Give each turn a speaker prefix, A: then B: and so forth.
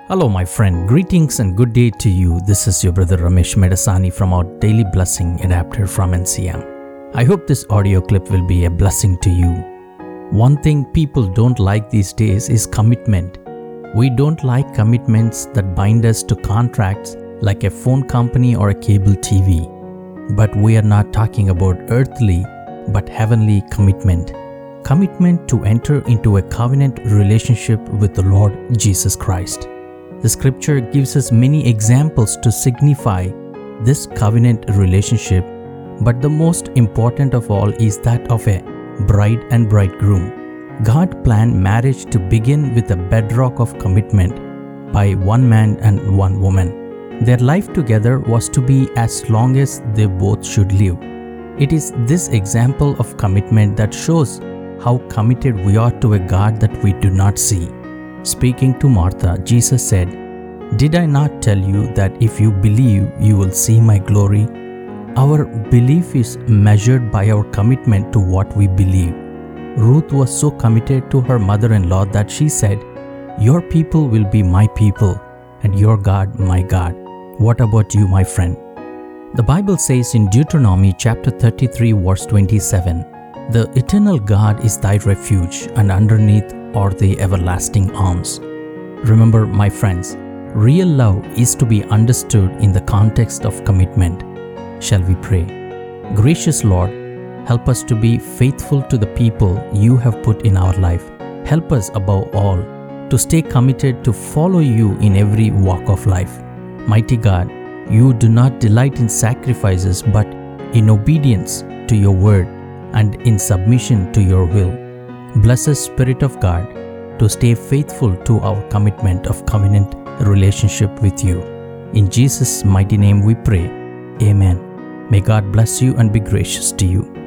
A: Hello, my friend. Greetings and good day to you. This is your brother Ramesh Medasani from our Daily Blessing adapted from NCM. I hope this audio clip will be a blessing to you. One thing people don't like these days is commitment. We don't like commitments that bind us to contracts like a phone company or a cable TV. But we are not talking about earthly but heavenly commitment. Commitment to enter into a covenant relationship with the Lord Jesus Christ. The scripture gives us many examples to signify this covenant relationship, but the most important of all is that of a bride and bridegroom. God planned marriage to begin with a bedrock of commitment by one man and one woman. Their life together was to be as long as they both should live. It is this example of commitment that shows how committed we are to a God that we do not see. Speaking to Martha, Jesus said, "Did I not tell you that if you believe, you will see my glory?" Our belief is measured by our commitment to what we believe. Ruth was so committed to her mother-in-law that she said, "Your people will be my people, and your God my God." What about you, my friend? The Bible says in Deuteronomy chapter 33 verse 27, "The eternal God is thy refuge, and underneath are the everlasting arms." Remember, my friends, real love is to be understood in the context of commitment. Shall we pray? Gracious Lord, help us to be faithful to the people you have put in our life. Help us above all to stay committed to follow you in every walk of life. Mighty God, you do not delight in sacrifices but in obedience to your word and in submission to your will. Bless us, Spirit of God, to stay faithful to our commitment of covenant relationship with you. In Jesus' mighty name we pray. Amen. May God bless you and be gracious to you.